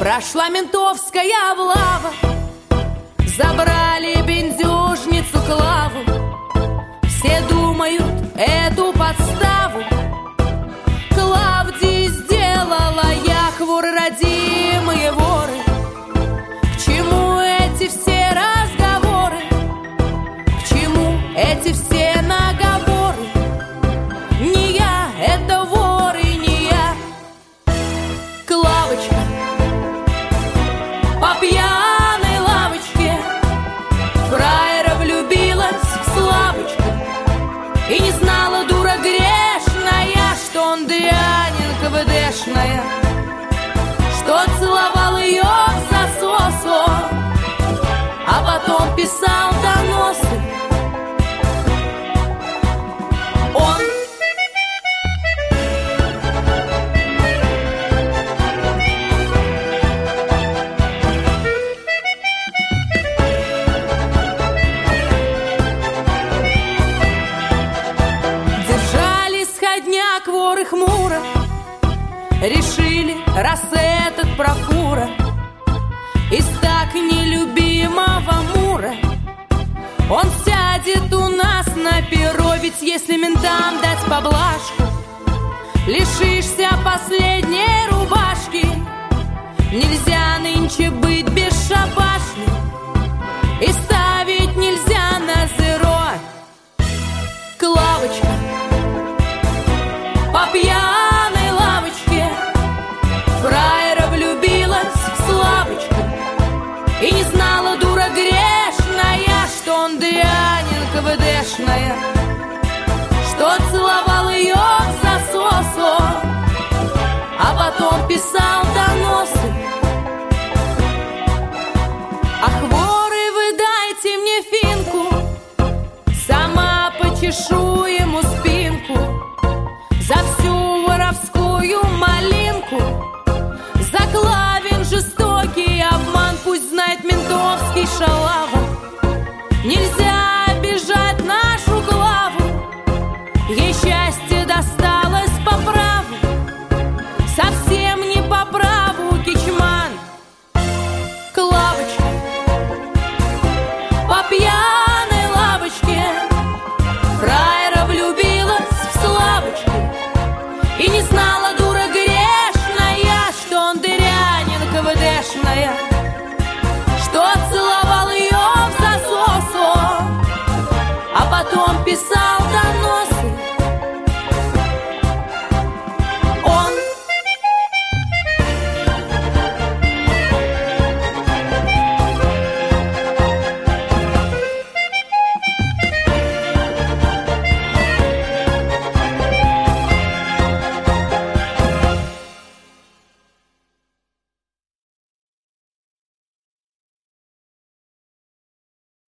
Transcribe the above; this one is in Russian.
Прошла ментовская облава, забрали бендюжницу Клаву. Все думают эту подставу Клавдии сделала Яхвур, родимые воры. К чему эти все разговоры? К чему эти все наговоры? Не я, это воры, не я. Клавочка по пьяной лавочке фраера влюбилась в Славочку и не знала, дура грешная, что он дрянин КВДшная, что целовал ее в засосу, а потом писал доносы. Он держали сходняк воры хмуро, решили, раз этот прокура из так нелюбимого Мура, он сядет у нас на перо. Ведь если ментам дать поблажку, лишишься последней рубашки. Нельзя нынче быть бесшабашным, и ставить нельзя на зеро. Клавочка по пьяной лавочке фраера влюбилась в Славочку и не знала, дура грешная, что он дрянин КВДшная, что целовал ее в засосу, а потом писал доносы. Ах, воры, вы дайте мне финку, сама почешу ему спинку за всю воровскую малинку, за Клавин жестокий обман. Пусть знает ментовский шалава, нельзя обижать нашу Клаву. Ей счастье досталось по праву, совсем не по праву, кичман. Клавочка по пьяной лавочке фраера влюбилась в Славочку и не знала, дура грешная, что он дрянин КВДшная,